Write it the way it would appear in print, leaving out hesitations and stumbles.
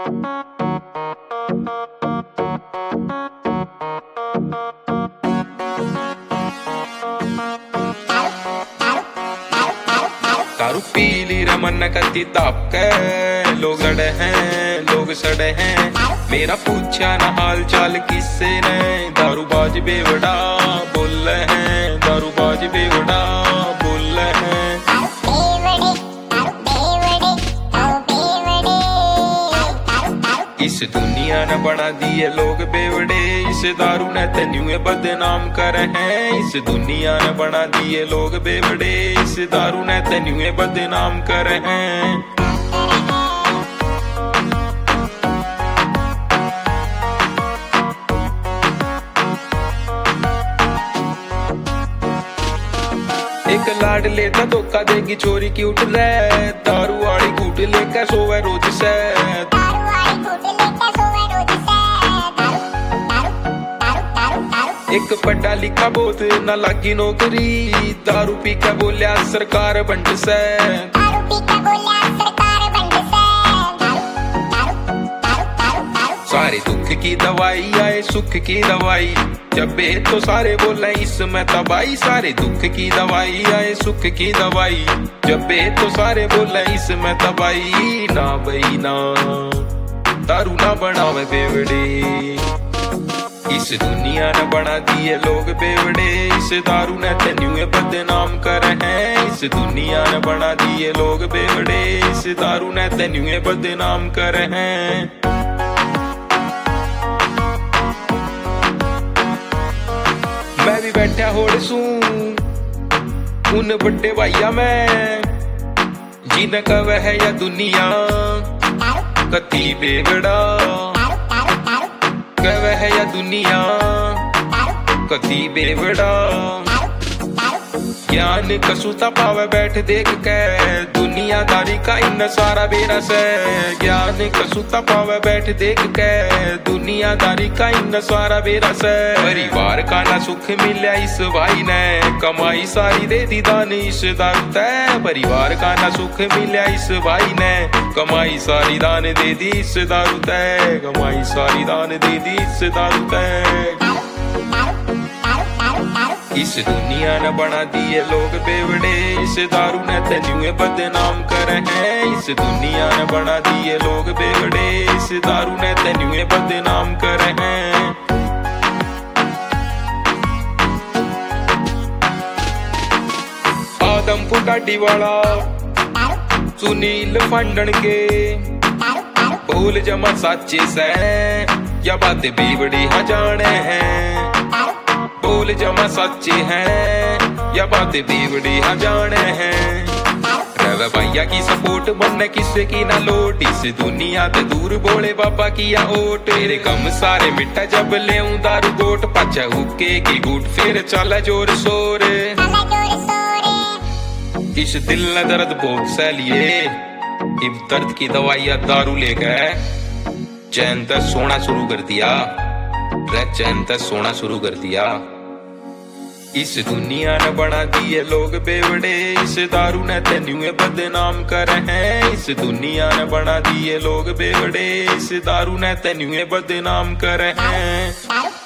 दारू पी ली रमन कती ताप के लोग लड़े हैं, लोग सड़े हैं। मेरा पूछा ना हाल चाल किससे ने, दारूबाज बेवड़ा बोल रहे हैं, दारूबाज बेवड़ा बोल रहे हैं। इस दुनिया ने बना दिए लोग बेवड़े, इस दारू ने तेन्युए बदनाम करे हैं। इस दुनिया ने बना दिए लोग बेवड़े, इस दारू ने तेन्युए बदनाम करे हैं। एक लाड लेता धोखा देगी चोरी की उठ रहे, दारू वाली घूट लेकर सोवे रोज से। एक पढ़ा लिखा बहुत न लागी नौकरी, दारू पी के बोलिया सरकार बंड से। सारे दुख की दवाई आए सुख की दवाई, जब बे तो सारे बोले इसमें तबाही। सारे दुख की दवाई आए सुख की दवाई, जब बे तो सारे बोले इसमें तबाही। ना बई ना दारू ना बनावे बेवड़े, इस दुनिया ने बना दिए लोग बेवड़े, इस दारू ने तेन्युए बदनाम करे हैं। इस दुनिया ने बना दिए लोग बेवड़े, इस दारू ने तेन्युए बदनाम करे हैं। मैं भी बैठा होड़ सू उन बड़े भाइया में, जिन कवे है या दुनिया कती बेवड़ा, कवे है या दुनिया कती बेवड़ा। ज्ञान कसूता पावे बैठ देख के, दुनियादारी का इन सारा बेरस है। ज्ञान कसूता पावे बैठ देख के, दुनियादारी का इन सारा बेरस है। परिवार का ना सुख मिला इस भाई ने, कमाई सारी दे दी दान इस दारू तय। परिवार का ना सुख मिला इस भाई ने, कमाई सारी दान दे दी इस दारू तय। कमाई सारी दान दे दी इस दारू तय। इस दुनिया ने बना दिए लोग बेवड़े, इस दारू ने तेन्युए बदनाम करे हैं। इस दुनिया ने बना दिए लोग बेवड़े, इस दारू ने तेन्युए बदनाम करे हैं। आदमपुर गाड़ी वाला सुनील फंडन के बोल जमा साचे से, या बातें बेवड़ी हाँ जाने हैं। बोल जमा सच्चे हैं या बातें बेवड़ी हाँ जाने हैं। रवे भैया की सपोर्ट बनने किसी की ना लोट, इस दुनिया ते दूर बोले बाबा किया ओट। तेरे कम सारे मिट्टा जब ले दारू गोट, पाचा हुक्के की गुट फिर चला जोर शोर। इस दिल ने दर्द बहुत सह लिए, इब दर्द की दवाइयां दारू लेकर चैन तक सोना शुरू कर दिया, चैन तक सोना शुरू कर दिया। इस दुनिया ने बना दिए लोग बेवड़े, इस दारू ने तेन्युए बदनाम करे हैं। इस दुनिया ने बना दिए लोग बेवड़े, इस दारू ने तेन्युए बदनाम करे हैं।